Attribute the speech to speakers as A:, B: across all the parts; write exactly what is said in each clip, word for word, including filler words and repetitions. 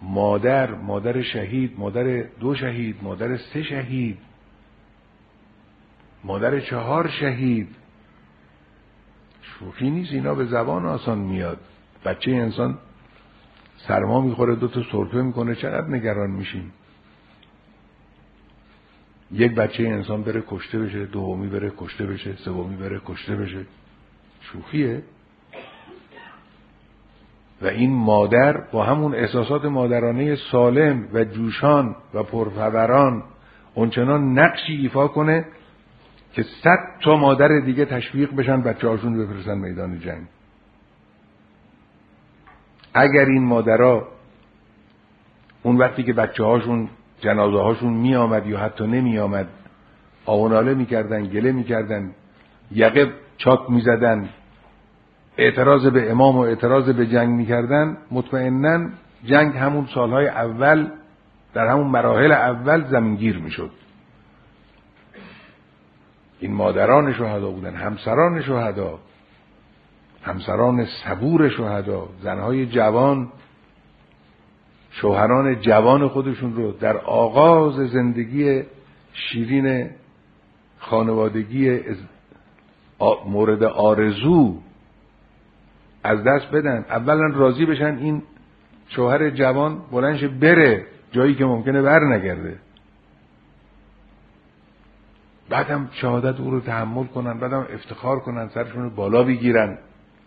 A: مادر مادر شهید، مادر دو شهید، مادر سه شهید، مادر چهار شهید. شوخی نیست، اینا به زبان آسان میاد. بچه انسان سرما میخوره دو تا سرفه میکنه، چقدر نگران میشیم. یک بچه انسان بره کشته بشه، دومی بره کشته بشه، سومی بره کشته بشه. شوخیه؟ و این مادر با همون احساسات مادرانه سالم و جوشان و پرفوران اونچنان نقشی ایفا کنه که صد تا مادر دیگه تشویق بشن بچه هاشون بفرستن میدان جنگ. اگر این مادرها اون وقتی که بچه هاشون جنازه هاشون می آمد یا حتی نمی آمد آوناله می کردن، گله می کردن، یقه چاک می زدن، اعتراض به امام و اعتراض به جنگ می کردن، مطمئناً جنگ همون سالهای اول در همون مراحل اول زمینگیر می شد. این مادران شهدا بودن، همسران شهدا، همسران صبور شهدا، زنهای جوان، شوهران جوان خودشون رو در آغاز زندگی شیرین خانوادگی مورد آرزو از دست بدن. اولا راضی بشن این شوهر جوان بلندش بره جایی که ممکنه بر نگرده، بعدم شهادت او رو تحمل کنن، بعدم افتخار کنن، سرشون رو بالا بگیرن.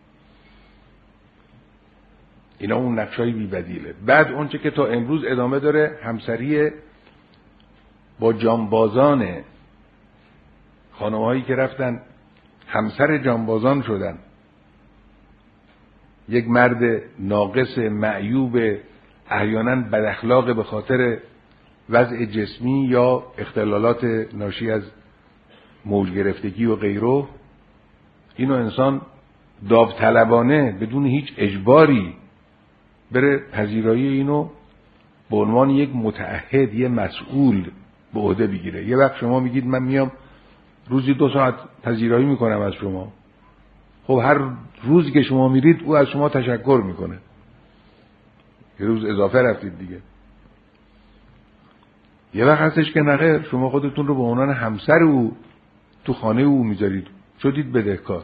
A: اینا اون نقشای بی بدیله. بعد اونچه که تا امروز ادامه داره، همسری با جانبازان، خانم‌هایی که رفتن همسر جانبازان شدن. یک مرد ناقص، معیوب، احیانا بد اخلاق به خاطر وضع جسمی یا اختلالات ناشی از موج گرفتگی و غیره، اینو انسان داوطلبانه بدون هیچ اجباری بره پذیرایی اینو به عنوان یک متعهد، یک مسئول به عهده بگیره. یه وقت شما میگید من میام روزی دو ساعت پذیرایی میکنم از شما، خب هر روزی که شما میرید او از شما تشکر میکنه، یه روز اضافه رفتید دیگه. یه وقت هستش که نخیر، شما خودتون رو به عنوان همسر او تو خانه او میذارید، شدید بدهکار.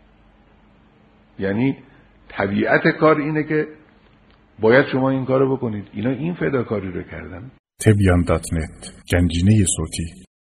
A: یعنی طبیعت کار اینه که باید شما این کارو بکنید. اینا این فداکاری رو کردن.
B: تبیان دات نت، گنجینه صوتی.